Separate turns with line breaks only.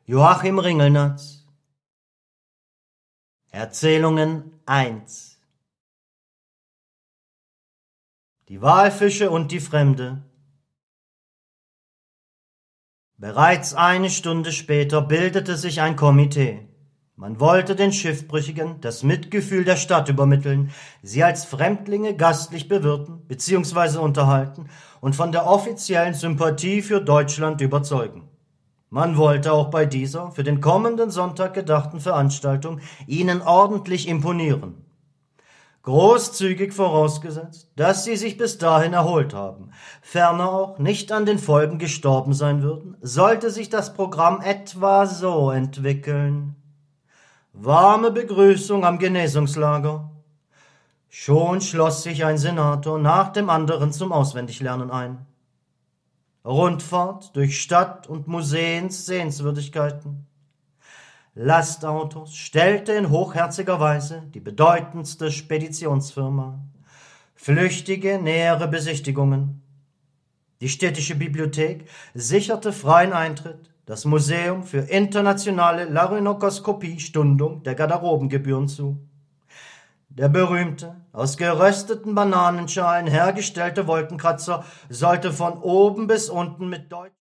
Joachim Ringelnatz. Erzählungen 1. Die Walfische und die Fremde. Bereits eine Stunde später bildete sich ein Komitee. Man wollte den Schiffbrüchigen das Mitgefühl der Stadt übermitteln, sie als Fremdlinge gastlich bewirten bzw. unterhalten und von der offiziellen Sympathie für Deutschland überzeugen. Man wollte auch bei dieser für den kommenden Sonntag gedachten Veranstaltung ihnen ordentlich imponieren. Großzügig vorausgesetzt, dass sie sich bis dahin erholt haben, ferner auch nicht an den Folgen gestorben sein würden, sollte sich das Programm etwa so entwickeln: warme Begrüßung am Genesungslager. Schon schloss sich ein Senator nach dem anderen zum Auswendiglernen ein. Rundfahrt durch Stadt und Museens-Sehenswürdigkeiten. Lastautos stellte in hochherziger Weise die bedeutendste Speditionsfirma. Flüchtige nähere Besichtigungen. Die städtische Bibliothek sicherte freien Eintritt, das Museum für internationale Larynokoskopie Stundung der Garderobengebühren zu. Der berühmte, aus gerösteten Bananenschalen hergestellte Wolkenkratzer sollte von oben bis unten mit